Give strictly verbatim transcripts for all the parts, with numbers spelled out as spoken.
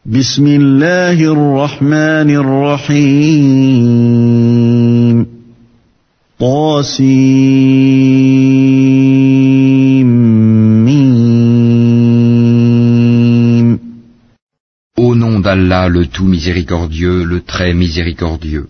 بسم الله الرحمن الرحيم طاسيم. Au nom d'Allah, le tout miséricordieux, le très miséricordieux.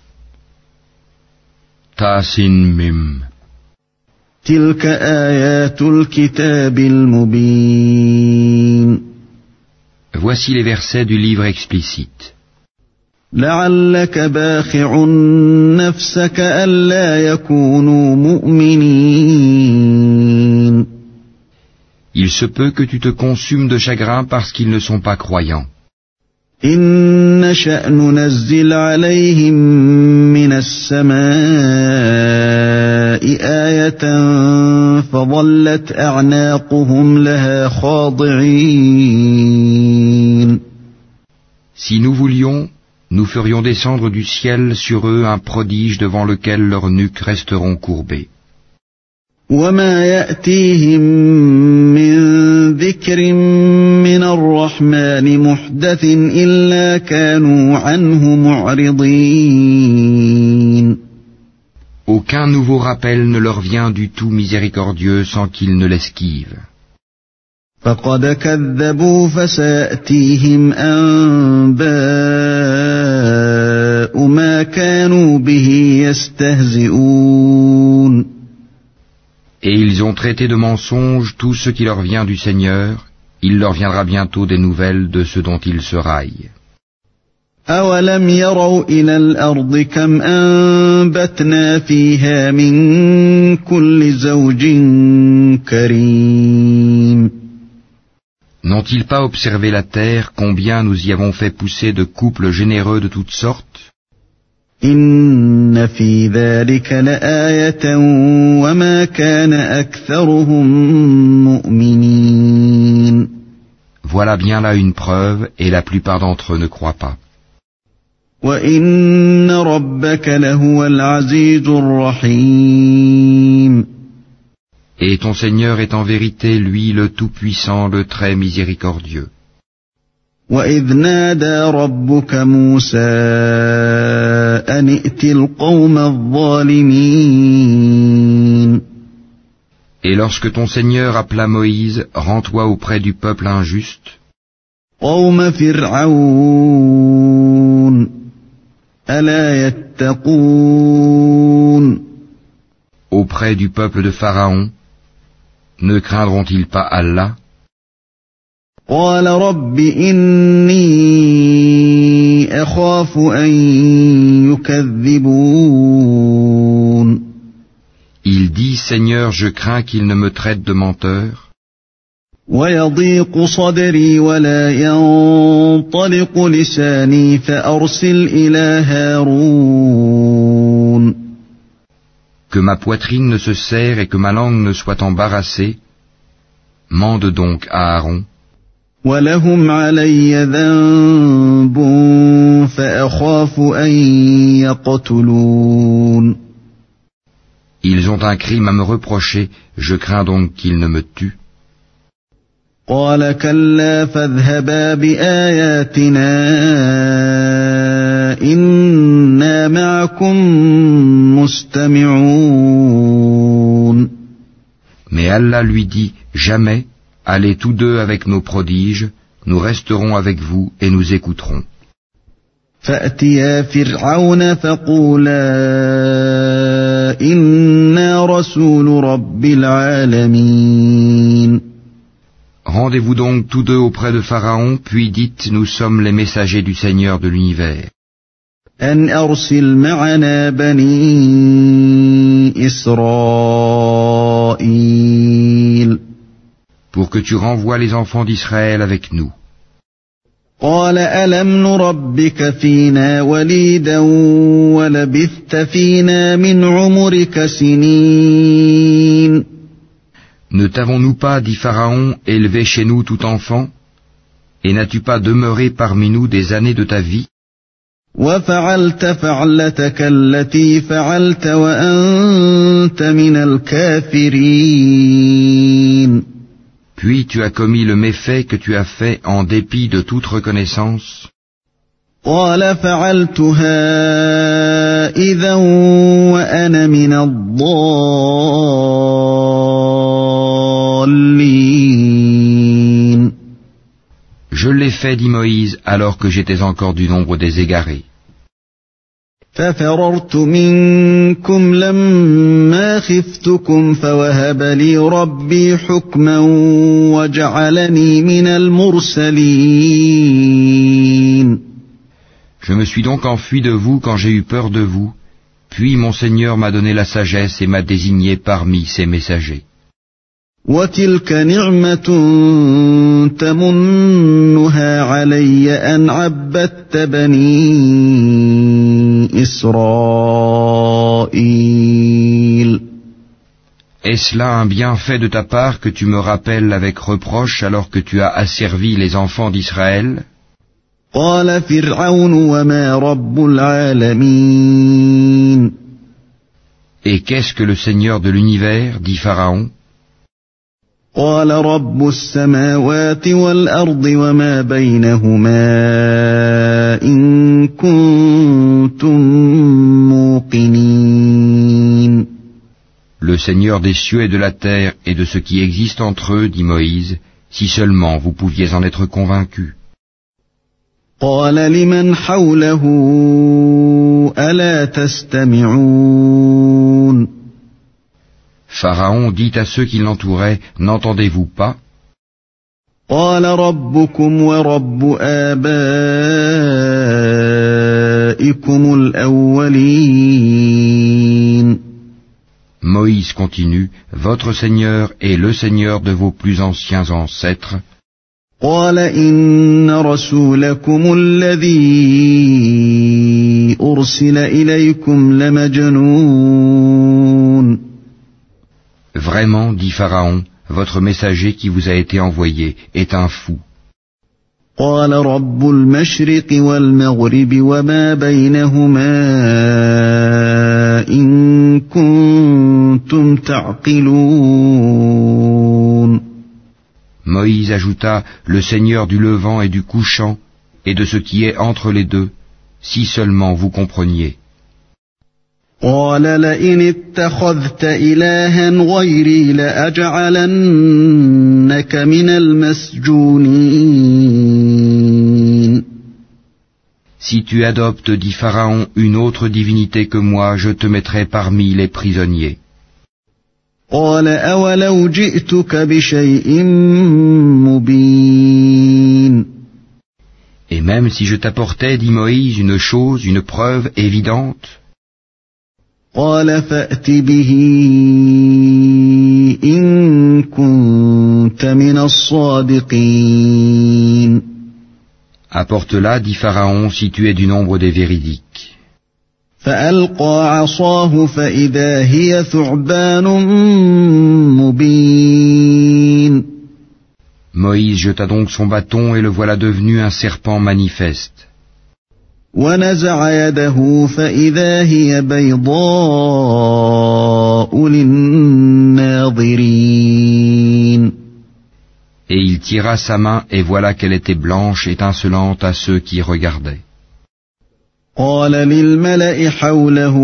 Tasin Mim. تلك آيات الكتاب المبين. Voici les versets du livre explicite. لعلك باخع نفسك ألا يكونوا مؤمنين. Il se peut que tu te consumes de chagrin parce qu'ils ne sont pas croyants. إن نشأ ننزل عليهم من السماء آية فظلت أعناقهم لها خاضعين. Si nous voulions, nous ferions descendre du ciel sur eux un prodige devant lequel leurs nuques resteront courbées. وما يأتيهم من ذكر من الرحمن محدث إلا كانوا عنه معرضين. Aucun nouveau rappel ne leur vient du tout miséricordieux sans qu'ils ne l'esquivent. فقد كذبوا فسيأتيهم أنباء ما كانوا به يستهزئون. Et ils ont traité de mensonge tout ce qui leur vient du Seigneur, il leur viendra bientôt des nouvelles de ce dont ils se raillent. أَوَلَمْ يَرَوْا إِلَى الْأَرْضِ كَمْ أَنبَتْنَا فِيهَا مِن كُلِّ زَوْجٍ كَرِيمٍ. N'ont-ils pas observé la terre, combien nous y avons fait pousser de couples généreux de toutes sortes? إِنَّ فِي ذَلِكَ لَآيَةً وَمَا كَانَ أَكْثَرُهُم مُؤْمِنِينَ. Voilà bien là une preuve, et la plupart d'entre eux ne croient pas. وَإِنَّ رَبَّكَ لَهُوَ الْعَزِيزُ الرَّحِيمُ. Et ton Seigneur est en vérité, lui, le Tout-Puissant, le très miséricordieux. وَإِذْ نَادَى رَبُّكَ مُوسَىٰ أَنِ ائْتِ الْقَوْمَ الظَّالِمِينَ. Et lorsque ton Seigneur appela Moïse, rends-toi auprès du peuple injuste, قَوْمَ فِرْعَوْنَ أَلَا يَتَّقُونَ. auprès du peuple de Pharaon, ne craindront-ils pas Allah? قال رب إني أخاف أن يكذبون. Il dit, Seigneur, je crains qu'il ne me traite de menteur. ويضيق صدري ولا ينطلق لساني فأرسل إلى هارون. Que ma poitrine ne se serre et que ma langue ne soit embarrassée, mande donc à Aaron. وَلَهُمْ عَلَيَّ ذَنبٌ فَأَخَافُ أَن يَقْتُلُونِ. Ils ont un crime à me reprocher, je crains donc qu'ils ne me tuent. قَالَ كَلَّا فَاذْهَبَا بِآيَاتِنَا إِنَّا مَعَكُمْ مُسْتَمِعُونَ. Mais Allah lui dit, jamais, allez tous deux avec nos prodiges, nous resterons avec vous et nous écouterons. فَأْتِيَا فِرْعَوْنَ فَقُولَا إِنَّا رَسُولُ رَبِّ الْعَالَمِينَ. Rendez-vous donc tous deux auprès de Pharaon, puis dites, nous sommes les messagers du Seigneur de l'univers. أَنْ أَرْسِلْ مَعَنَا بَنِي إِسْرَائِيلَ. Pour que tu renvoies les enfants d'Israël avec nous. قال ألم نربك فينا وليدا ولبثت فينا من عمرك سنين. Ne t'avons-nous pas, dit Pharaon, élevé chez nous tout enfant? Et n'as-tu pas demeuré parmi nous des années de ta vie? وفعلت فعلتك التي فعلت وأنت من الكافرين. Puis tu as commis le méfait que tu as fait en dépit de toute reconnaissance. قال فعلتها إذا وأنا من الضالين. Je l'ai fait, dit Moïse, alors que j'étais encore du nombre des égarés. ففررت منكم لما خفتكم فوهب لي ربي حكما وجعلني من المرسلين. Je me suis donc enfui de vous quand j'ai eu peur de vous, puis mon Seigneur m'a donné la sagesse et m'a désigné parmi ses messagers. وتلك نعمة تمنها علي أن عبدت بني إسرائيل. Est-ce là un bienfait de ta part que tu me rappelles avec reproche alors que tu as asservi les enfants d'Israël? قال فرعون وما رب العالمين. Et qu'est-ce que le Seigneur de l'univers, dit Pharaon? قال رب السماوات والأرض وما بينهما إن كنتم موقنين. Le Seigneur des cieux et de la terre et de ce qui existe entre eux, dit Moïse, si seulement vous pouviez en être convaincus. قال لمن حوله ألا تستمعون. Pharaon dit à ceux qui l'entouraient, n'entendez-vous pas? قال ربكم ورب آبائكم الأولين. Moïse continue, votre Seigneur est le Seigneur de vos plus anciens ancêtres. قال إن رسولكم الذي أرسل إليكم لمجنون. Vraiment, dit Pharaon, votre messager qui vous a été envoyé est un fou. قال رب المشرق والمغرب وما بينهما إن كنتم تعقلون. Moïse ajouta, le Seigneur du levant et du couchant, et de ce qui est entre les deux, si seulement vous compreniez. قال لئن اتخذت إلها غيري لأجعلنك من المسجونين. Si tu adoptes, dit Pharaon, une autre divinité que moi, je te mettrai parmi les prisonniers. قال أولو جئتك بشيء مبين. Et même si je t'apportais, dit Moïse, une chose, une preuve évidente. قال فأت به إن كنت من الصادقين. Apporte-la, dit Pharaon, si tu es du nombre des véridiques. فألقى عصاه فإذا هي ثعبان مبين. Moïse jeta donc son bâton et le voilà devenu un serpent manifeste. ونزع يده فإذا هي بيضاء للناظرين. Et il tira sa main et voilà qu'elle était blanche, étincelante à ceux qui regardaient. قال للملأ حوله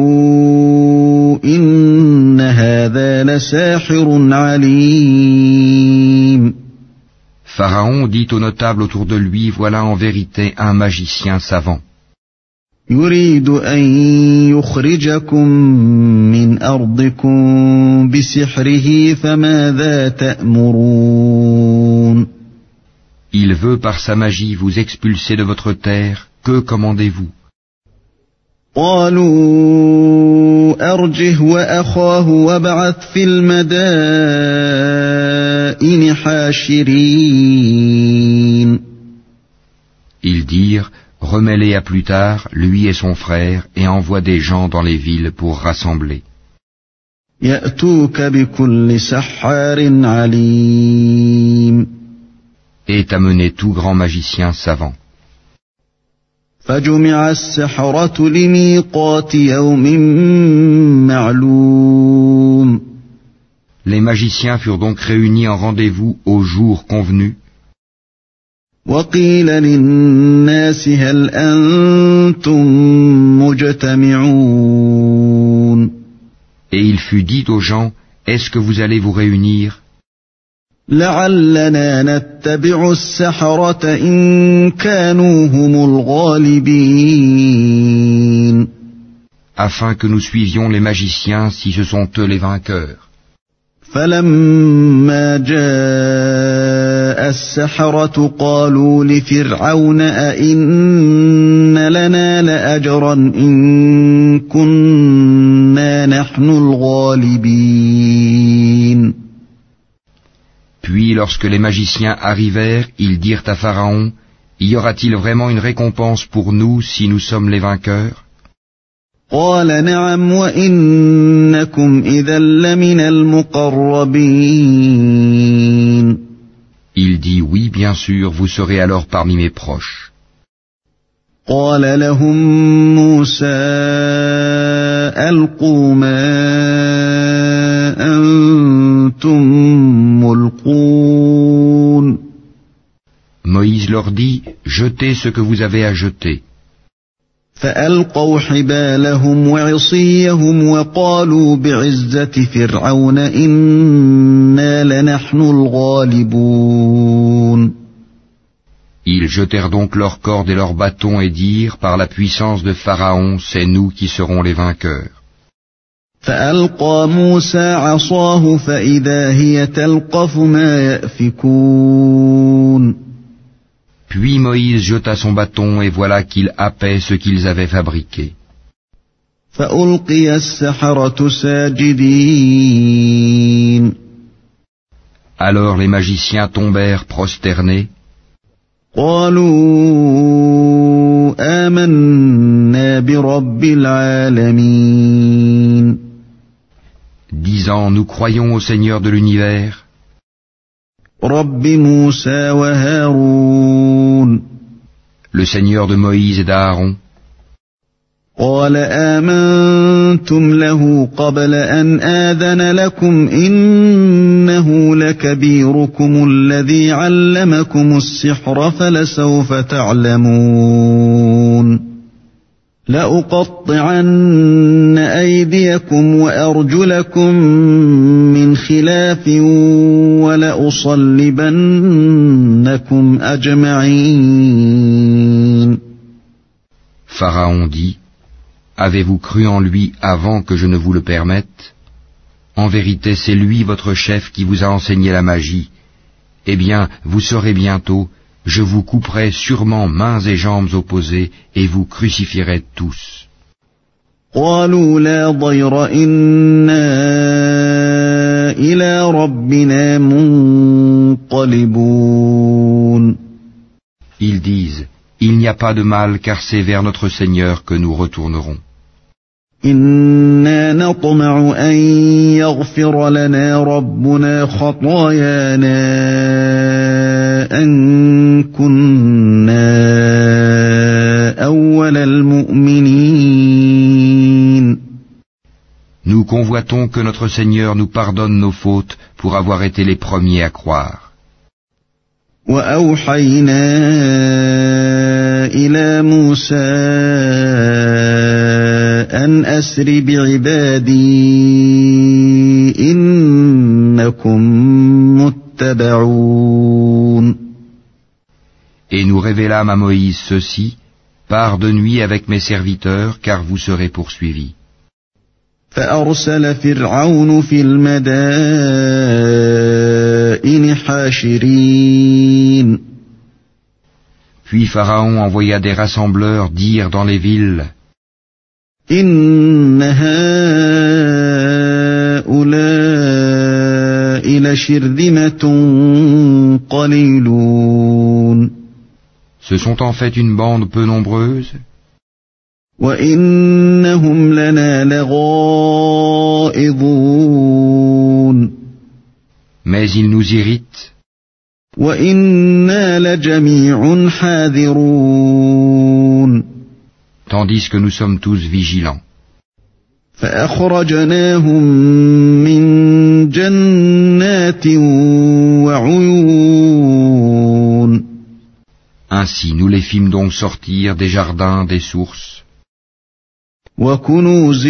إن هذا لساحر عليم. Pharaon dit aux notables autour de lui, voilà en vérité un magicien savant. يريد أن يخرجكم من أرضكم بسحره فماذا تأمرون. Il veut par sa magie vous expulser de votre terre, que commandez-vous? قالوا أرجه وأخاه وابعث في المدائن حاشرين. Ils dirent, remets-les à plus tard, lui et son frère, et envoie des gens dans les villes pour rassembler. يأتوك بكل سحار عليم. Et amener tout grand magicien savant. فجمع السحرة لميقات يوم معلوم. Les magiciens furent donc réunis en rendez-vous au jour convenu. وقيل للناس هل أنتم مجتمعون Et il fut dit aux gens, est-ce que vous allez vous réunir لعلنا نتبع السحرة إن كانوا هم الغالبين afin que nous suivions les magiciens si ce sont eux les vainqueurs. فلما جاء السحرة قالوا لفرعون أئن لنا لأجرا إن كنا نحن الغالبين. Puis lorsque les magiciens arrivèrent, ils dirent à Pharaon, y aura-t-il vraiment une récompense pour nous si nous sommes les vainqueurs? قال نعم وإنكم إذا لمن المقربين. Il dit, oui, bien sûr, vous serez alors parmi mes proches. قال لهم موسى ألقوا ما أنتم ملقون. Moïse leur dit, jetez ce que vous avez à jeter. فألقوا حبالهم وعصيهم وقالوا بعزة فرعون إنا لنحن الغالبون. Ils jetèrent donc leurs cordes et leurs bâtons et dirent, par la puissance de Pharaon, c'est nous qui serons les vainqueurs. فألقى موسى عصاه فإذا هي تلقف ما يأفكون. Puis Moïse jeta son bâton et voilà qu'il happait ce qu'ils avaient fabriqué. فألقي السحرة ساجدين. Alors les magiciens tombèrent prosternés. قالوا آمنا برب العالمين. Disant, nous croyons au Seigneur de l'univers, رب موسى وهارون. le Seigneur de Moïse et d'Aaron. قال آمنتم له قبل أن آذن لكم إنه لكبيركم الذي علمكم السحر فلسوف تعلمون لأقطعن أيديكم وأرجلكم من خلاف ولأصلبنكم أجمعين. Pharaon dit, avez-vous cru en lui avant que je ne vous le permette? En vérité, c'est lui votre chef qui vous a enseigné la magie. Eh bien, vous saurez bientôt, je vous couperai sûrement mains et jambes opposées et vous crucifierai tous. قالوا لا ضير إنا إلى ربنا منقلبون. Ils disent, il n'y a pas de mal car c'est vers notre Seigneur que nous retournerons. إنا نطمع أن يغفر لنا ربنا خطايانا أن كنا أول المؤمنين. Nous convoitons que notre Seigneur nous pardonne nos fautes pour avoir été les premiers à croire. وأوحينا إلى موسى أن أسر بعبادي إنكم متبعون. Et nous révélâmes à Moïse ceci, pars de nuit avec mes serviteurs, car vous serez poursuivis. فأرسل فرعون في المدائن حاشرين. Puis Pharaon envoya des rassembleurs dire dans les villes, إن هؤلاء لشرذمة قليلون. Ce sont en fait une bande peu nombreuse, وإنهم لنا لغائظون. mais ils nous irritent, وإنا لجميع حاذرون. tandis que nous sommes tous vigilants. فأخرجناهم من جنات وعيون. Ainsi nous les fîmes donc sortir des jardins, des sources, وكنوز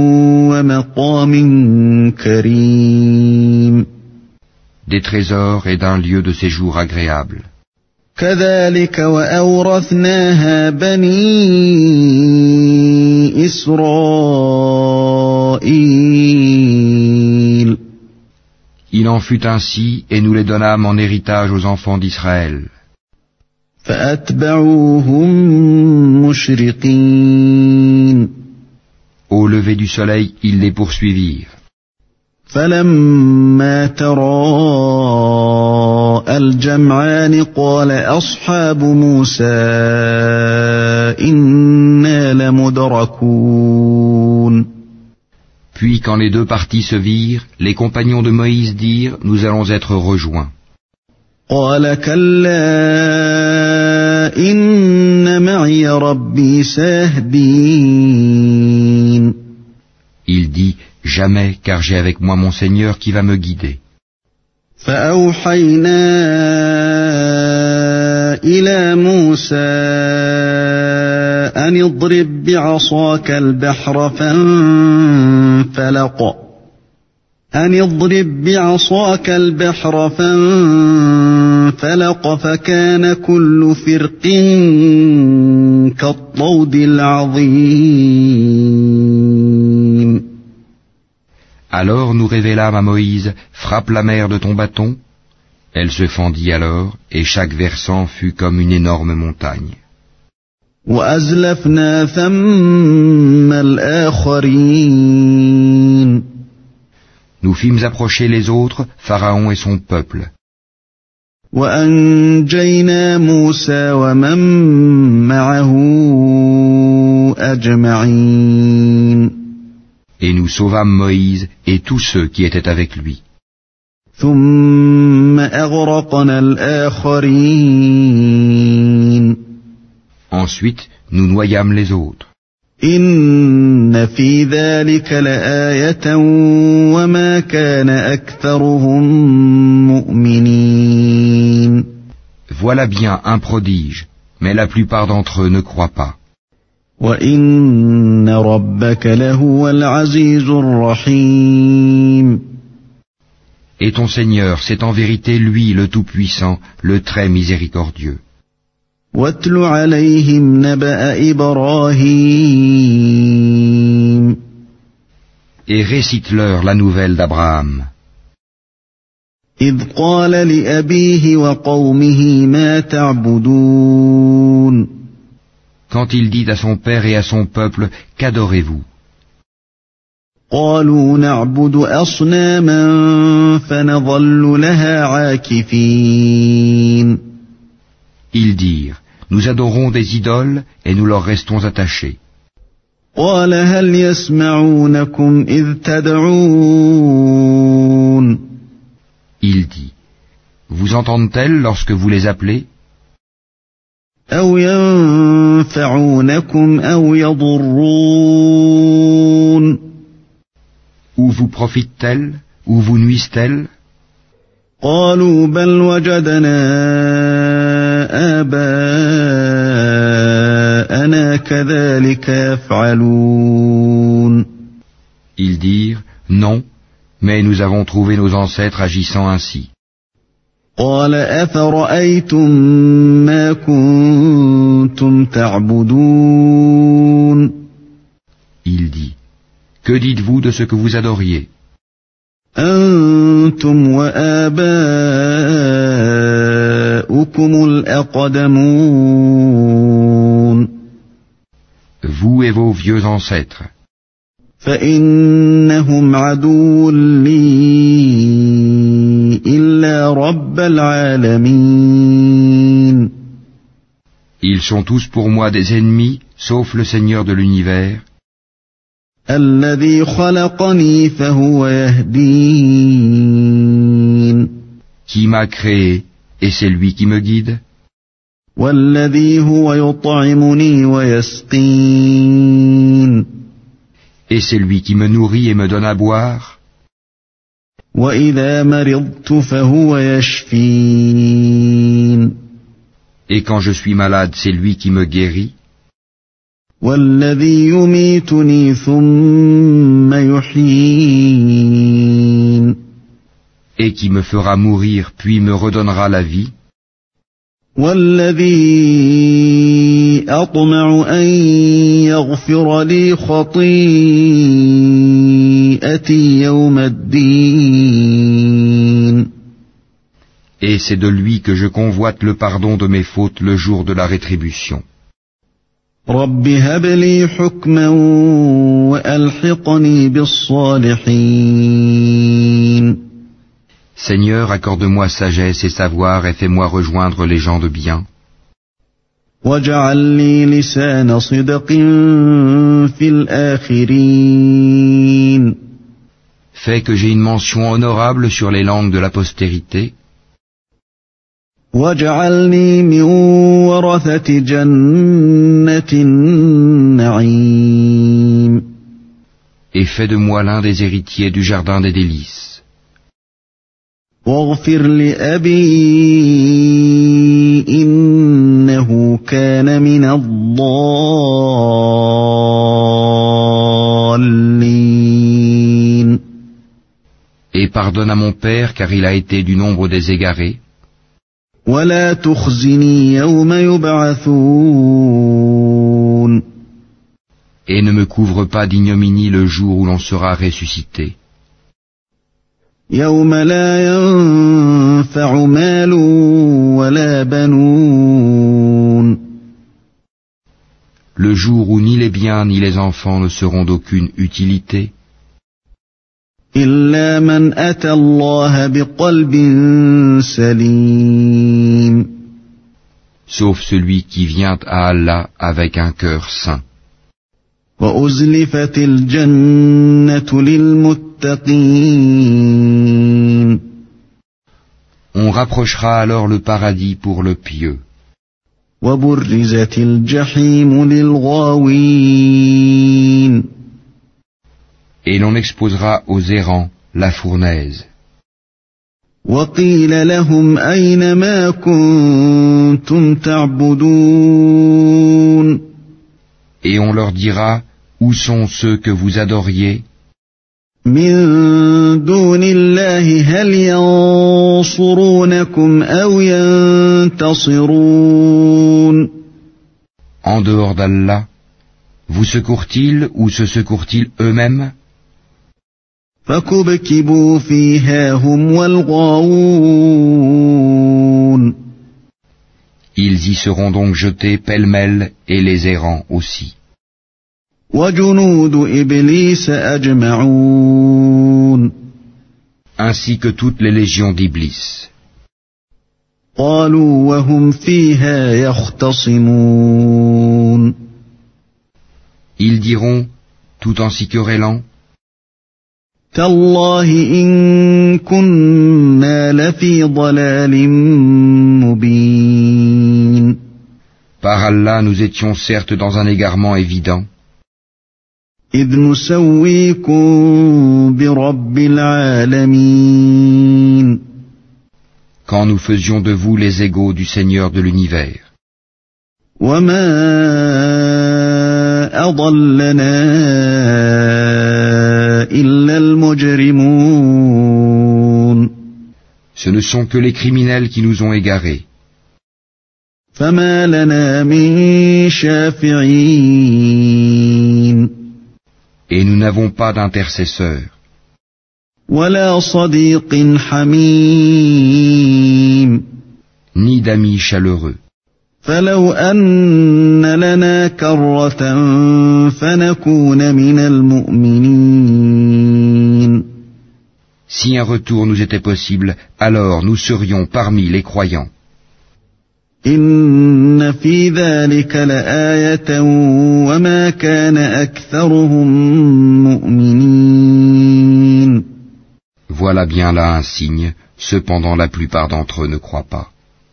ومقام كريم. des trésors et d'un lieu de séjour agréable. كذلك وأورثناها بني إسرائيل. Il en fut ainsi, et nous les donnâmes en héritage aux enfants d'Israël. فأتبعوهم مشرقين. Au lever du soleil, ils les poursuivirent. فلما تراءى الجمعان قال أصحاب موسى إنا لمدركون. Puis quand les deux parties se virent, les compagnons de Moïse dirent, nous allons être rejoints. قال كلا إن معي ربي سيهدين. Il dit, jamais, car j'ai avec moi mon Seigneur qui va me guider. فأوحينا إلى موسى أن اضرب بعصاك البحر فانفلق أن اضرب بعصاك البحر فانفلق فكان كل فرق كالطود العظيم. Alors nous révélâmes à Moïse, frappe la mer de ton bâton. Elle se fendit alors, et chaque versant fut comme une énorme montagne. وأزلفنا ثم الآخرين. Nous fîmes approcher les autres, Pharaon et son peuple. وأنجينا موسى ومن معه أجمعين. Et nous sauvâmes Moïse et tous ceux qui étaient avec lui. ثم أغرقنا الآخرين. Ensuite, nous noyâmes les autres. إن في ذلك لآية وما كان أكثرهم مؤمنين. Voilà bien un prodige, mais la plupart d'entre eux ne croient pas. وإن ربك لهو العزيز الرحيم. Et ton Seigneur, c'est en vérité lui le Tout-Puissant, le très miséricordieux. واتل عليهم نبأ إبراهيم. Et récite-leur la nouvelle d'Abraham. إذ قال لأبيه وقومه ما تعبدون. Quand il dit à son père et à son peuple, qu'adorez-vous? قالوا نعبد أصناما فنظل لها عاكفين. Ils dirent, nous adorons des idoles et nous leur restons attachés. قال هل يسمعونكم إذ تدعون. Il dit, vous entendent-elles lorsque vous les appelez? أو ينفعونكم أو يضرون. Ou vous profitent-elles, ou vous nuisent-elles? قالوا بل وجدنا آباءنا كذلك يفعلون. Ils dirent, non, mais nous avons trouvé nos ancêtres agissant ainsi. قال أفرأيتم ما كنتم تعبدون. Il dit, que dites-vous de ce que vous adoriez? أنتم وآباؤكم الأقدمون. Vous et vos vieux ancêtres. فإنهم عدو لي إلا رب العالمين. Ils sont tous pour moi des ennemis, sauf le Seigneur de l'univers, الذي خلقني فهو يهدين. qui m'a créé, et c'est lui qui me guide, والذي هو يطعمني ويسقين. Et c'est lui qui me nourrit et me donne à boire. وإذا مرضت فهو يشفين Et quand je suis malade, c'est lui qui me guérit. والذي يميتني ثم يحيين Et qui me fera mourir puis me redonnera la vie. والذي أطمع أن يغفر لي خطيئتي يوم الدين Et c'est de lui que je convoite le pardon de mes fautes le jour de la rétribution. رب هب لي حكما وألحقني بالصالحين Seigneur, accorde-moi sagesse et savoir et fais-moi rejoindre les gens de bien. واجعل لي لسان صدق في الآخرين Fais que j'ai une mention honorable sur les langues de la postérité. واجعلني من ورثة جنة النعيم Et fais de moi l'un des héritiers du jardin des délices. واغفر لأبي إنه كان من الضالين Et pardonne à mon père car il a été du nombre des égarés. ولا تخزني يوم يبعثون Et ne me couvre pas d'ignominie le jour où l'on sera ressuscité. يوم لا ينفع مال ولا بنون Le jour où ni les biens ni les enfants ne seront d'aucune utilité. إلا من أتى الله بقلب سليم Sauf celui qui vient à Allah avec un cœur saint. وأزلفت الجنة للمتقين On rapprochera alors le paradis pour le pieux. وبرزت الجحيم للغاوين Et l'on exposera aux errants la fournaise. وقيل لهم أين ما كنتم تعبدون Et on leur dira, où sont ceux que vous adoriez, من دون الله هل ينصرونكم أو ينتصرون en dehors d'Allah, vous secourent-ils ou se secourent-ils eux-mêmes? فكبكبوا فيها هم والغاوون Ils y seront donc jetés pêle-mêle et les errants aussi. وجنود إبليس أجمعون Ainsi que toutes les légions d'Iblis. قالوا وهم فيها يختصمون Ils diront, tout en s'y querellant, تالله إن كنا لفي ضلال مبين par Allah nous étions certes dans un égarement évident, إذ نسويكم برب العالمين quand nous faisions de vous les égaux du Seigneur de l'univers. وما أضلنا إلا المجرمون Ce ne sont que les criminels qui nous ont égarés. فما لنا من شافعين Et nous n'avons pas d'intercesseur, ولا صديق حميم ni d'amis chaleureux. فلو أن لنا كرة فنكون من المؤمنين Si un retour nous était possible, alors nous serions parmi les croyants. إن في ذلك لآية وما كان أكثرهم مؤمنين Voilà bien là un signe, cependant la plupart d'entre eux ne croient pas.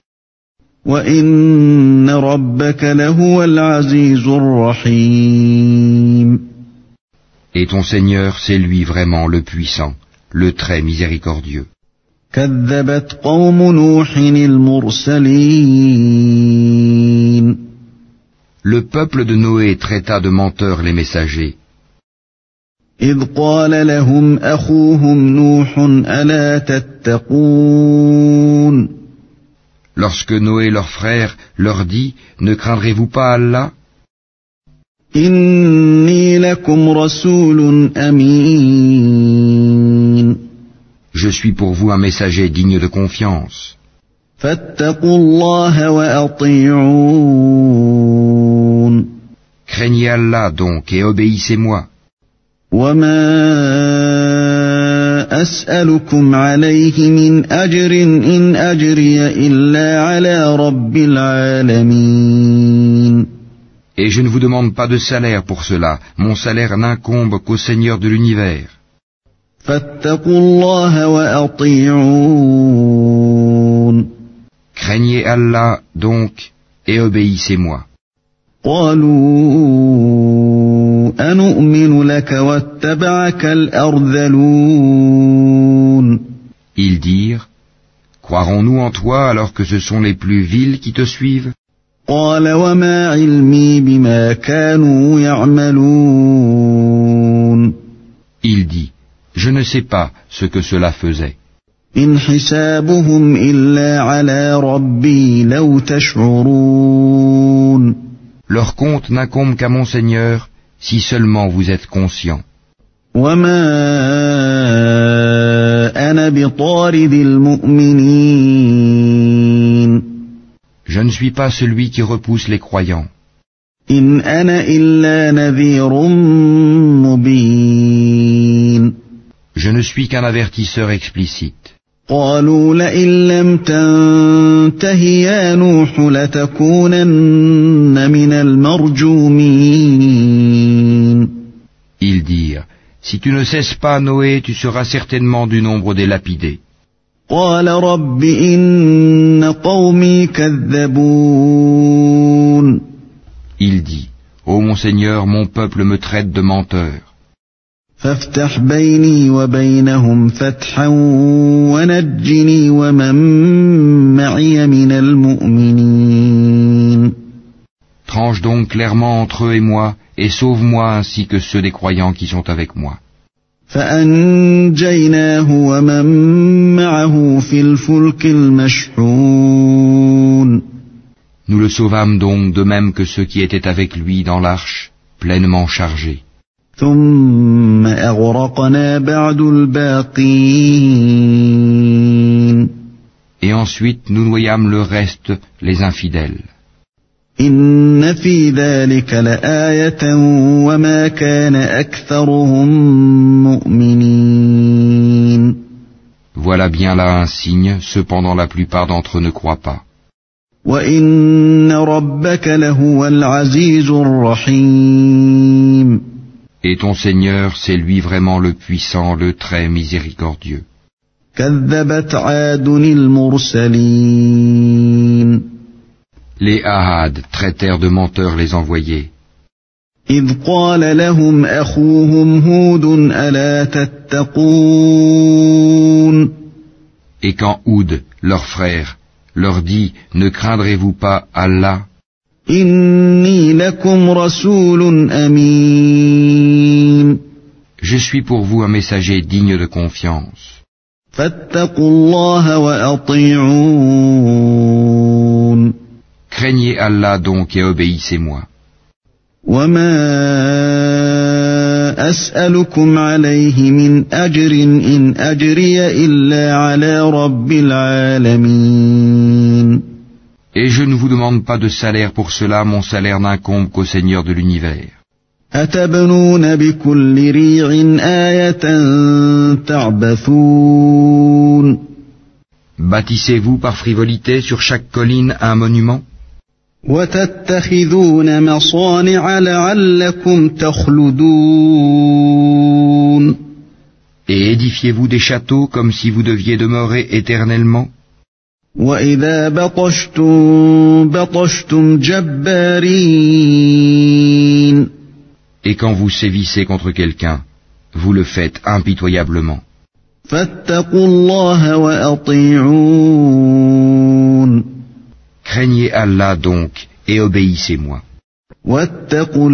وإن ربك لهو العزيز الرحيم Et ton Seigneur, c'est lui vraiment le puissant, le très miséricordieux. كذبت قوم نوح المرسلين Le peuple de Noé traita de menteurs les messagers. إذ قال لهم أخوهم نوح ألا تتقون Lorsque Noé leur frère leur dit, ne craindrez-vous pas Allah? إني لكم رسول أمين Je suis pour vous un messager digne de confiance. فاتقوا الله وأطيعون Craignez Allah donc et obéissez-moi. وما أسألكم عليه من أجر إن أجري إلا على رب العالمين Et je ne vous demande pas de salaire pour cela, mon salaire n'incombe qu'au Seigneur de l'univers. فاتقوا الله وأطيعون Craignez Allah donc et obéissez-moi. قالوا أنؤمن لك واتبعك الأرذلون Ils dirent, croirons-nous en toi alors que ce sont les plus vils qui te suivent? قال وما علمي بما كانوا يعملون Il dit, je ne sais pas ce que cela faisait. إن حسابهم إلا على ربي لو تشعرون Leur compte n'incombe qu'à mon Seigneur, si seulement vous êtes conscients. وما أنا بطارد المؤمنين Je ne suis pas celui qui repousse les croyants. إن أنا إلا نذير مبين Je ne suis qu'un avertisseur explicite. قالوا لئن لم تنته يا نوح لتكونن من المرجومين Ils dirent, si tu ne cesses pas, Noé, tu seras certainement du nombre des lapidés. قال رب إن قومي كذبون Il dit, ô mon Seigneur, mon peuple me traite de menteur. فافتح بيني وبينهم فتحا ونجني ومن معي من المؤمنين Tranche donc clairement entre eux et moi, et sauve-moi ainsi que ceux des croyants qui sont avec moi. فأنجيناه ومن معه في الفلك المشحون Nous le sauvâmes donc de même que ceux qui étaient avec lui dans l'arche, pleinement chargés. ثم أغرقنا بعد الباقين Et ensuite nous noyâmes le reste, les infidèles. إن في ذلك لآية وما كان أكثرهم مؤمنين Voilà bien là un signe, cependant la plupart d'entre eux ne croient pas. وإن ربك لهو العزيز الرحيم Et ton Seigneur, c'est lui vraiment le puissant, le très miséricordieux. كذبت عاد المرسلين Les Ahad traitèrent de menteurs les envoyés. إذ قال لهم أخوهم هود ألا تتقون Et quand Houd, leur frère, leur dit, ne craindrez-vous pas Allah? إني لكم رسول أمين Je suis pour vous un messager digne de confiance. فاتقوا الله وأطيعون Craignez Allah donc et obéissez-moi. وما أسألكم عليه من أجر إن أجري إلا على رب العالمين Et je ne vous demande pas de salaire pour cela, mon salaire n'incombe qu'au Seigneur de l'univers. أتبنون بكل ريع آية تعبثون Bâtissez-vous par frivolité sur chaque colline un monument? وتتخذون مصانع لعلكم تخلدون Et édifiez-vous des châteaux comme si vous deviez demeurer éternellement? وإذا بطشتم بطشتم جبارين Et quand vous sévissez contre quelqu'un, vous le faites impitoyablement. فاتقوا الله وأطيعون Craignez Allah donc et obéissez-moi. واتقوا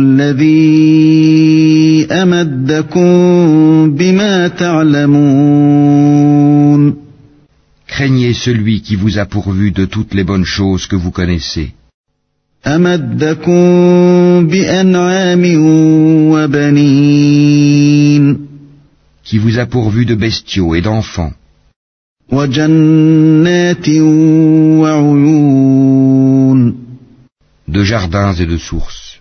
الذي أمدكم بما تعلمون Craignez celui qui vous a pourvu de toutes les bonnes choses que vous connaissez. أمدكم بأنعام وبنين Qui vous a pourvu de bestiaux et d'enfants. وجنات وعيون De jardins et de sources.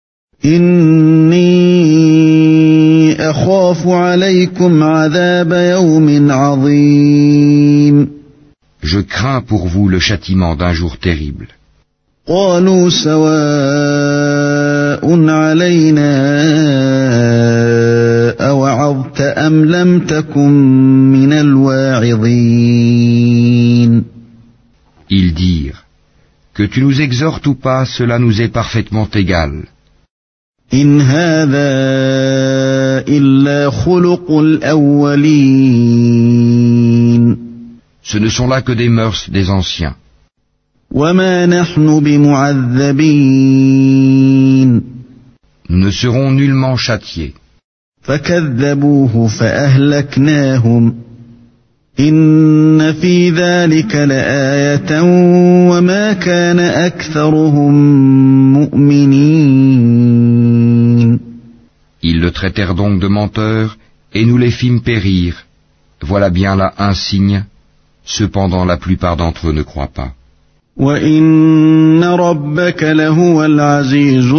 إني أخاف عليكم عذاب يوم عظيم Je crains pour vous le châtiment d'un jour terrible. قالوا سواء علينا أوعظت أم لم تكن من الواعظين. Ils dirent, que tu nous exhortes ou pas, cela nous est parfaitement égal. إن هذا إلا خلق الأولين. Ce ne sont là que des mœurs des anciens. وما نحن بمعذبين. Nous ne serons nullement châtiés. فكذبوه فأهلكناهم إن في ذلك لآية وما كان أكثرهم مؤمنين. Ils le traitèrent donc de menteur et nous les fîmes périr. Voilà bien là un signe. Cependant la plupart d'entre eux ne croient pas. وَإِنَّ رَبَّكَ لَهُوَ الْعَزِيزُ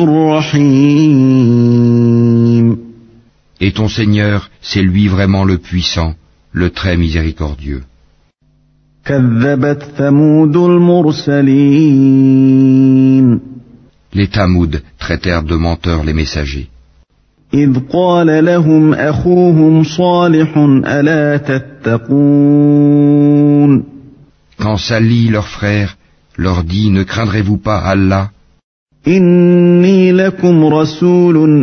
الرَّحِيمُ. Et ton Seigneur, c'est lui vraiment le puissant, le très miséricordieux. كَذَّبَتْ ثَمُودُ الْمُرْسَلِينَ. Les Tamoud traitèrent de menteurs les messagers. إِذْ قَالَ لَهُمْ أَخُوهُمْ صَالِحٌ أَلَا تَتَّقُونَ. Quand Salih, leur frère, leur dit, ne craindrez-vous pas Allah? إِنِّي لَكُمْ رَسُولٌ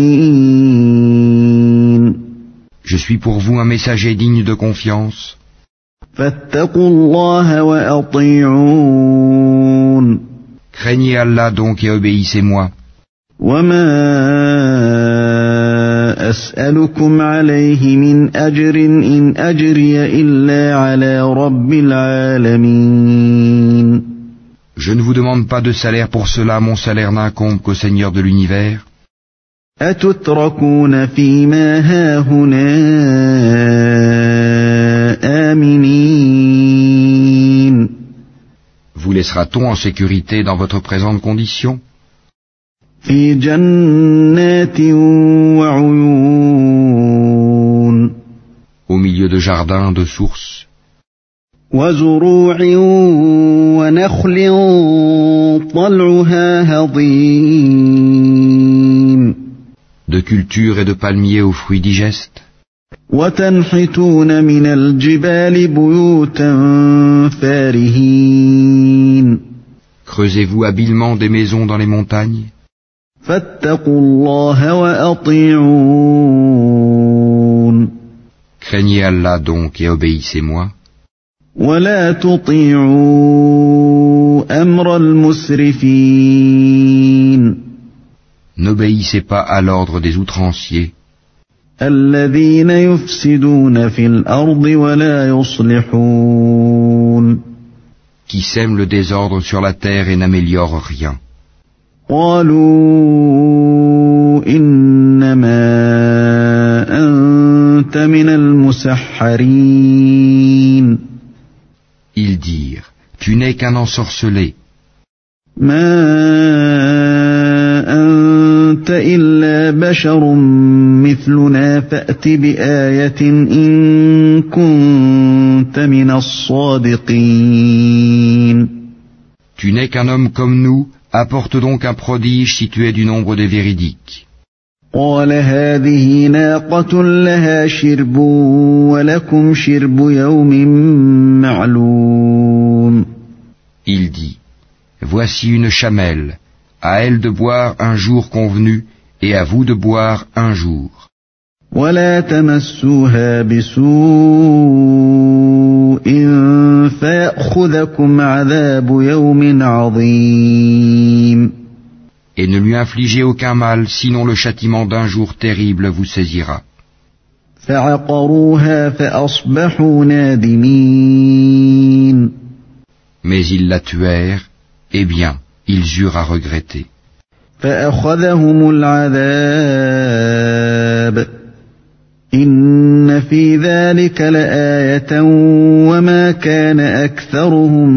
أَمِينٌ. Je suis pour vous un messager digne de confiance. فَاتَّقُوا اللَّهَ وَأَطِيعُونِ. Craignez Allah donc et obéissez-moi. وَمَا أَسْأَلُكُمْ عَلَيْهِ مِنْ أَجْرٍ إِنْ أَجْرِيَ إِلَّا عَلَى رَبِّ الْعَالَمِينَ. Je ne vous demande pas de salaire pour cela, mon salaire n'incombe qu'au Seigneur de l'univers. أَتُتْرَكُونَ فِي مَا هَاهُنَا آمِنِينَ. Vous laissera-t-on en sécurité dans votre présente condition? في جنات وعيون. Au milieu de jardins, de sources. وزروع ونخل طلعها هضيم. De cultures et de palmiers aux fruits digestes. وتنحتون من الجبال بيوتا فارهين. Creusez-vous habilement des maisons dans les montagnes. فاتقوا الله وأطيعون. Craignez Allah donc et obéissez-moi. ولا تطيعوا أمر المسرفين. N'obéissez pas à l'ordre des outranciers. الذين يفسدون في الأرض ولا يصلحون. Qui sèment le désordre sur la terre et n'améliorent rien. قالوا إنما أنت من المسحرين. Ils dirent, tu n'es qu'un ensorcelé. ما أنت إلا بشر مثلنا فأت بآية إن كنت من الصادقين. Tu n'es qu'un homme comme nous, apporte donc un prodige si tu es du nombre des véridiques. قال هذه ناقة لها شرب ولكم شرب يوم معلوم. Il dit, voici une chamelle, à elle de boire un jour convenu, Et à vous de boire un jour. ولا تمسوها بسوء فيأخذكم عذاب يوم عظيم. Et ne lui infligez aucun mal, sinon le châtiment d'un jour terrible vous saisira. فعقروها فأصبحوا نادمين. Mais ils la tuèrent, eh bien, ils eurent à regretter. فأخذهم العذاب إن في ذلك لآية وما كان أكثرهم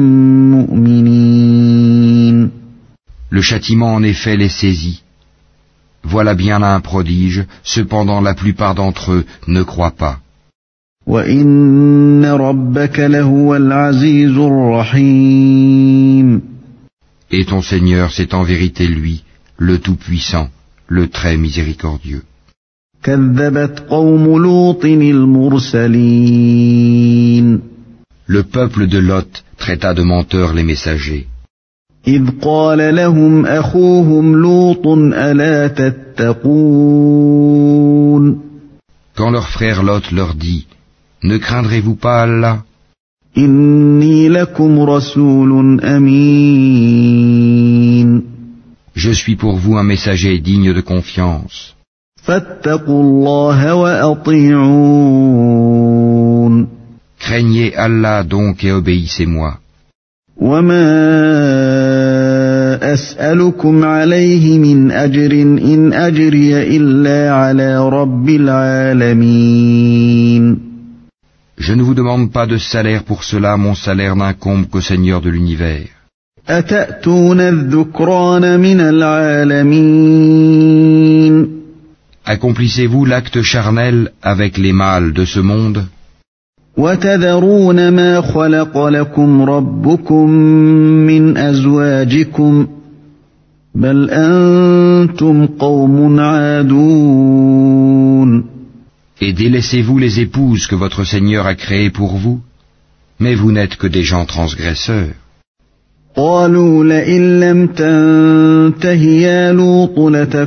مؤمنين. Le châtiment en effet les saisit. Voilà bien là un prodige, cependant la plupart d'entre eux ne croient pas. وَإِنَّ رَبَّكَ لَهُوَ الْعَزِيزُ الرَّحِيمُ. Et ton Seigneur, c'est en vérité lui, le Tout-Puissant, le Très Miséricordieux. كَذَّبَتْ قَوْمُ لُوطٍ الْمُرْسَلِينَ. Le peuple de Lot traita de menteurs les messagers. إِذْ قَالَ لَهُمْ أَخُوهُمْ لُوطٌ أَلَا تَتَّقُونَ. Quand leur frère Lot leur dit, ne craindrez-vous pas Allah? إِنِّي لَكُمْ رَسُولٌ أَمِينٌ. Je suis pour vous un messager digne de confiance. فَاتَّقُوا اللَّهَ وَأَطِيعُونِ. Craignez Allah donc et obéissez-moi. وَمَا أَسْأَلُكُمْ عَلَيْهِ مِنْ أَجْرٍ إِنْ أَجْرِيَ إِلَّا عَلَى رَبِّ الْعَالَمِينَ. Je ne vous demande pas de salaire pour cela, mon salaire n'incombe qu'au Seigneur de l'univers. أَتَأْتُونَ الذُّكْرَانَ مِنَ الْعَالَمِينَ. Accomplissez-vous l'acte charnel avec les mâles de ce monde? وَتَذَرُونَ مَا خَلَقَ لَكُمْ رَبُّكُمْ مِنْ أَزْوَاجِكُمْ بَلْ أَنْتُمْ قَوْمٌ عَادُونَ. Et délaissez-vous les épouses que votre Seigneur a créées pour vous? Mais vous n'êtes que des gens transgresseurs. قالوا لئن لم تنته يا لوط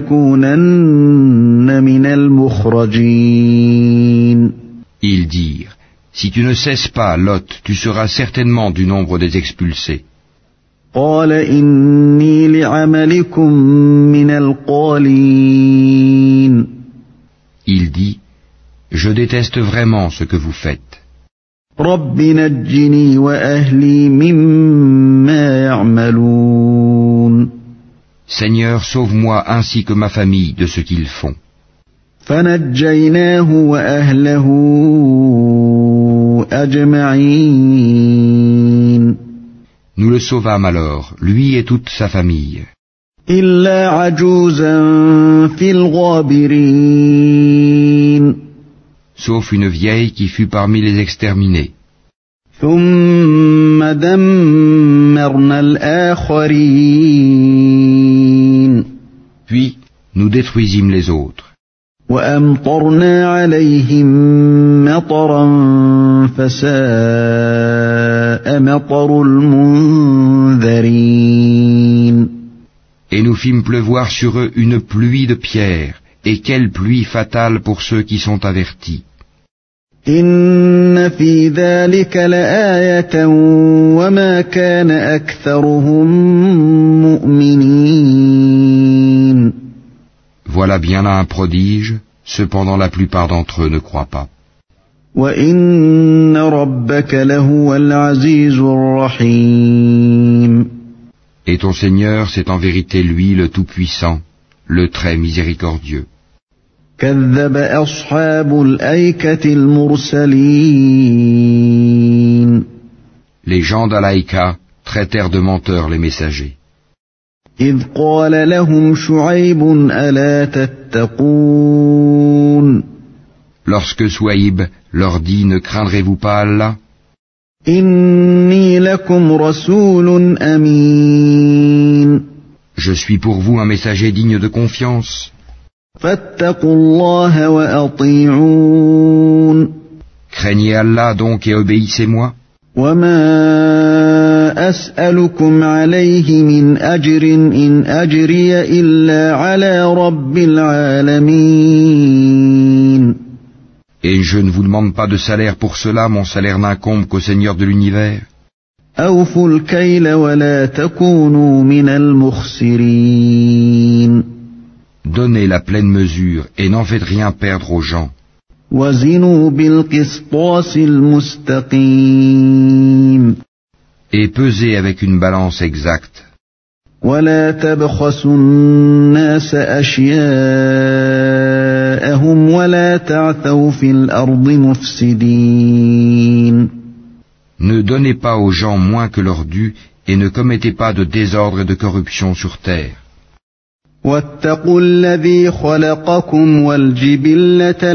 لتكونن من المخرجين. Ils dirent, si tu ne cesses pas, Lot, tu seras certainement du nombre des expulsés. قال إني لعملكم من القالين. Il dit, je déteste vraiment ce que vous faites. رب نجني وأهلي مما يعملون. Seigneur, sauve-moi ainsi que ma famille de ce qu'ils font. فنجيناه وأهله أجمعين. Nous le sauvâmes alors, lui et toute sa famille. إلا عجوزا في الغابرين. Sauf une vieille qui fut parmi les exterminés. ثم دمرنا الآخرين. Puis, nous détruisîmes les autres. وأمطرنا عليهم مطرا فساء مطر المنذرين. Et nous fîmes pleuvoir sur eux une pluie de pierres, et quelle pluie fatale pour ceux qui sont avertis. إن في ذلك لآية وما كان أكثرهم مؤمنين. Voilà bien là un prodige, cependant la plupart d'entre eux ne croient pas. وإن ربك لهو العزيز الرحيم. Et ton Seigneur, c'est en vérité lui le Tout-Puissant, le Très Miséricordieux. كذب أصحاب الأيكة المرسلين. Les gens d'Alaïka traitèrent de menteurs les messagers. إذ قال لهم شعيب ألا تتقون. Lorsque Souaïb leur dit, ne craindrez-vous pas Allah? إني لكم رسول أمين. Je suis pour vous un messager digne de confiance. فاتقوا الله وأطيعون. Craignez Allah donc et obéissez-moi. وما ما أسألكم عليه من أجر إن أجري إلا على رب العالمين. Et je ne vous demande pas de salaire pour cela, mon salaire n'incombe qu'au Seigneur de l'univers. أوفوا الكيل ولا تكونوا من المخسرين. Donnez la pleine mesure et n'en faites rien perdre aux gens. وزنوا بالقسطاس المستقيم. Et pesez avec une balance exacte. ولا تبخسوا الناس أشياءهم ولا تعثوا في الأرض مفسدين. Ne donnez pas aux gens moins que leur dû et ne commettez pas de désordre et de corruption sur terre. واتقوا الذي خلقكم والجبلة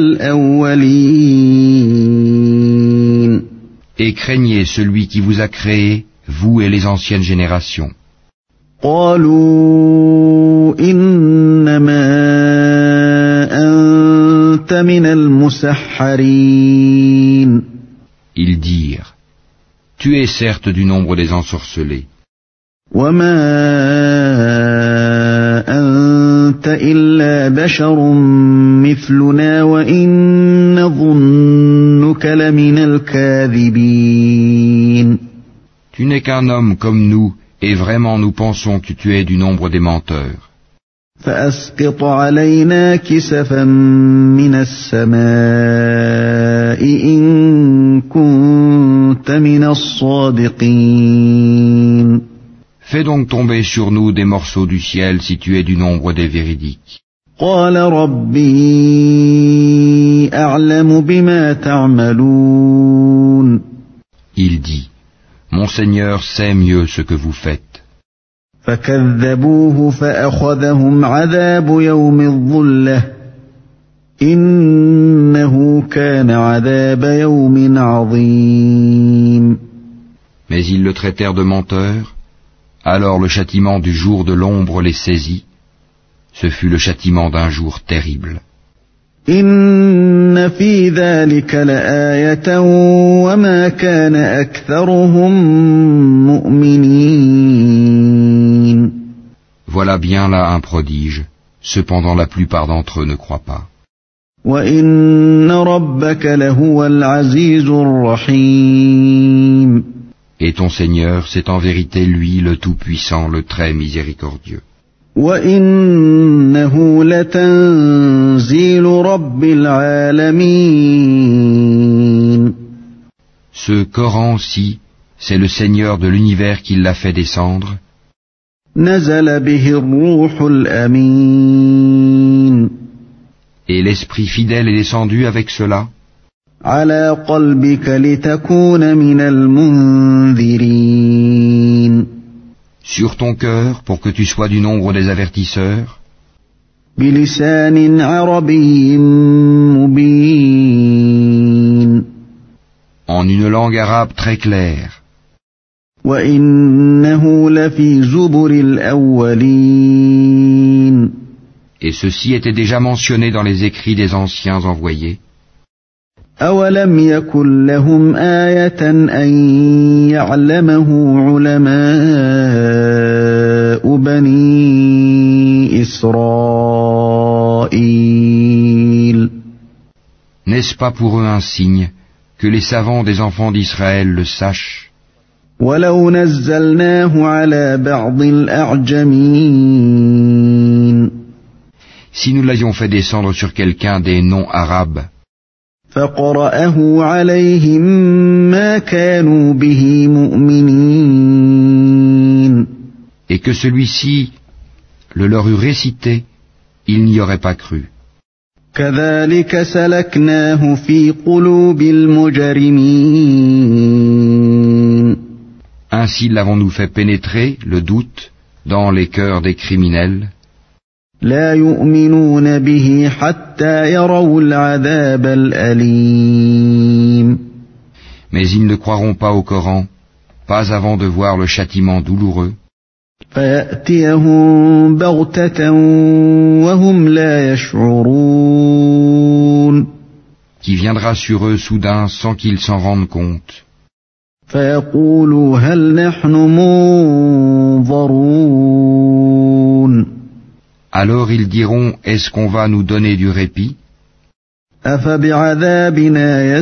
الأولين. Et craignez celui qui vous a créé, vous et les anciennes générations. قالوا إنما أنت من المسحرين. Ils dirent, tu es certes du nombre des ensorcelés. وما أنت إلا بشر مثلنا وإن نظنك لمن الكاذبين. Tu n'es qu'un homme comme nous, et vraiment nous pensons que tu es du nombre des menteurs. فأسقط علينا كسفا من السماء إن كنت من الصادقين. Fais donc tomber sur nous des morceaux du ciel si tu es du nombre des véridiques. قال ربي أعلم بما تعملون. Il dit, mon Seigneur sait mieux ce que vous faites. فكذبوه فأخذهم عذاب يوم الظلة إنه كان عذاب يوم عظيم. Mais ils le traitèrent de menteur. Alors le châtiment du jour de l'ombre les saisit. Ce fut le châtiment d'un jour terrible. إن في ذلك لآية وما كان أكثرهم مؤمنين. Voilà bien là un prodige. Cependant la plupart d'entre eux ne croient pas. وإن ربك لهو العزيز الرحيم. Et ton Seigneur, c'est en vérité lui le Tout-Puissant, le très miséricordieux. وَإِنَّهُ لَتَنزِيلُ رَبِّ الْعَالَمِينَ. Ce Coran-ci, c'est le Seigneur de l'univers qui l'a fait descendre. نَزَلَ بِهِ الرُّوحُ الْأَمِينُ. Et l'Esprit fidèle est descendu avec cela. على قلبك لتكون من المنذرين. Sur ton cœur, pour que tu sois du nombre des avertisseurs. بلسان عربي مبين. En une langue arabe très claire. وإنه لفي زبر الأولين. Et ceci était déjà mentionné dans les écrits des anciens envoyés. أَوَلَمْ يَكُنْ لَهُمْ آيَةً أَنْ يَعْلَمَهُ عُلَمَاءُ بَنِي إِسْرَائِيلَ. N'est-ce pas pour eux un signe que les savants des enfants d'Israël le sachent? وَلَوْ نَزَّلْنَاهُ عَلَى بَعْضِ الْأَعْجَمِينَ. Si nous l'avions fait descendre sur quelqu'un des non-arabes, فَقَرَأَهُ عَلَيْهِمْ مَا كَانُوا بِهِ مُؤْمِنِينَ. et que celui-ci le leur eût récité, ils n'y auraient pas cru. كَذَلِكَ سَلَكْنَاهُ فِي قُلُوبِ الْمُجْرِمِينَ. Ainsi l'avons-nous fait pénétrer, le doute, dans les cœurs des criminels. لا يؤمنون به حتى يروا العذاب الأليم. Mais ils ne croiront pas au Coran, pas avant de voir le châtiment douloureux. فيأتيهم بغتة وهم لا يشعرون. Qui viendra sur eux soudain sans qu'ils s'en rendent compte. فيقولوا هل نحن منظرون Alors ils diront, est-ce qu'on va nous donner du répit? أفبعذابنا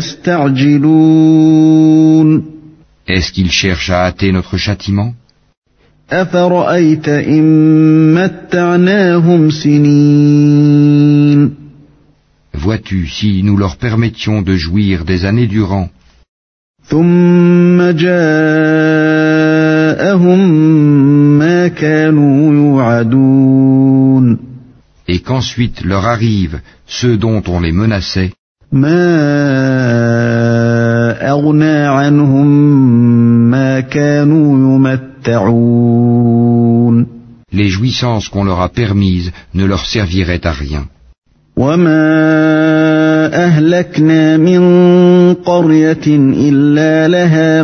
يستعجلون Est-ce qu'ils cherchent à hâter notre châtiment? أفرأيت إن متعناهم سنين Vois-tu, si nous leur permettions de jouir des années durant, ثم جاءهم ما كانوا يوعدون et qu'ensuite leur arrivent ceux dont on les menaçait, ما أغنى عنهم ما كانوا يمتعون les jouissances qu'on leur a permises ne leur serviraient à rien. وما أهلكنا من قرية إلا لها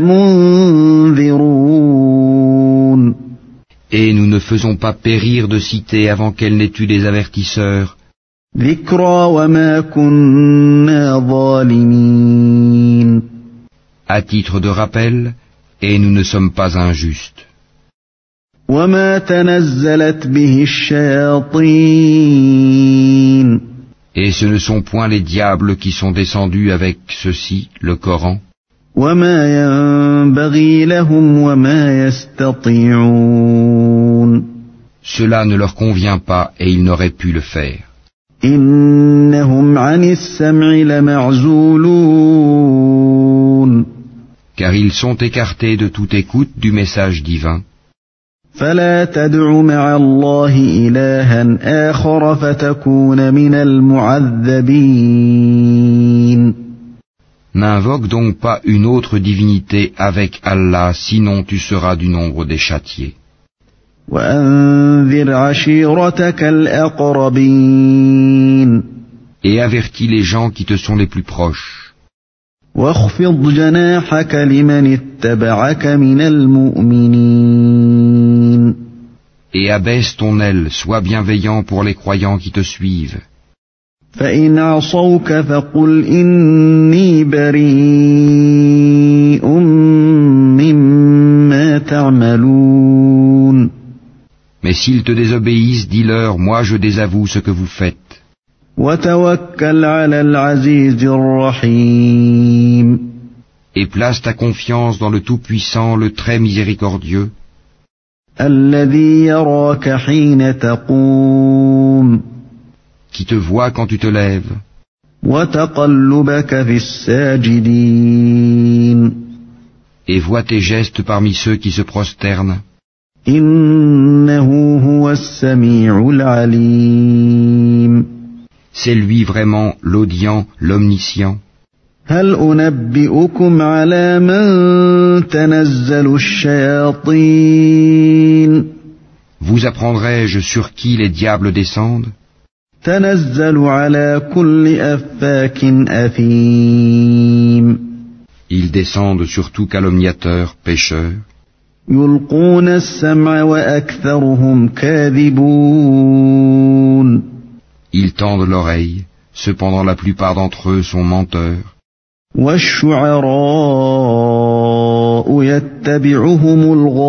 منذرون Et nous ne faisons pas périr de cité avant qu'elle n'ait eu des avertisseurs, ذكرى وما كنا ظالمين à titre de rappel, et nous ne sommes pas injustes. وما تنزلت به الشياطين Et ce ne sont point les diables qui sont descendus avec ceci, le Coran, وما ينبغي لهم وما يستطيعون cela ne leur convient pas et ils n'auraient pu le faire. إنهم عن السمع لمعزولون Car ils sont écartés de toute écoute du message divin. فلا تدع مع الله إلها آخر فتكون من المعذبين N'invoque donc pas une autre divinité avec Allah, sinon tu seras du nombre des châtiés. وأنذر عشيرتك الأقربين Et avertis les gens qui te sont les plus proches. واخفض جناحك لمن اتبعك من المؤمنين Et abaisse ton aile, sois bienveillant pour les croyants qui te suivent. فإن عصوك فقل إني بريء مما تعملون Mais s'ils te désobéissent, dis-leur, moi je désavoue ce que vous faites. وتوكل على العزيز الرحيم Et place ta confiance dans le Tout-Puissant, le Très Miséricordieux, الذي يراك حين تقوم qui te voit quand tu te lèves, وتقلبك في الساجدين et voit tes gestes parmi ceux qui se prosternent. إنه هو السميع العليم C'est lui vraiment l'audient, l'omniscient. هل أنبئكم على من تنزل الشياطين Vous apprendrai-je sur qui les diables descendent? تنزل على كل أفاك أثيم Ils descendent sur tout calomniateur, pécheur. يلقون السمع وأكثرهم كاذبون Ils tendent l'oreille, cependant la plupart d'entre eux sont menteurs. والشعراء يتبعهم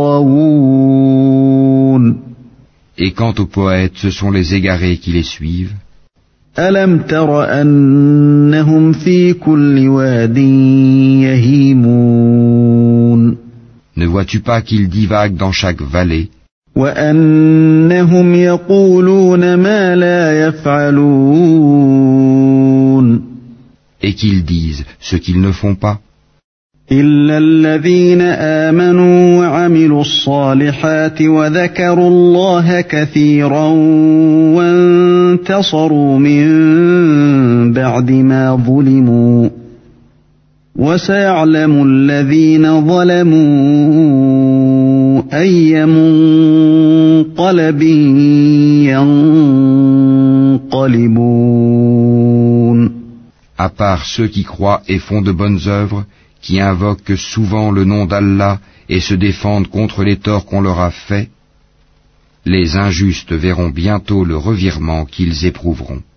الغاوون Et quant aux poètes, ce sont les égarés qui les suivent. ألم تر أنهم في كل واد يهيمون Ne vois-tu pas qu'ils divaguent dans chaque vallée, وأنهم يقولون ما لا يفعلون et qu'ils disent ce qu'ils ne font pas? إلا الذين آمنوا وعملوا الصالحات وذكروا الله كثيرا وانتصروا من بعد ما ظلموا وسيعلم الذين ظلموا أي منقلب ينقلبون. À part ceux qui croient et font de bonnes œuvres, qui invoquent souvent le nom d'Allah et se défendent contre les torts qu'on leur a faits, les injustes verront bientôt le revirement qu'ils éprouveront.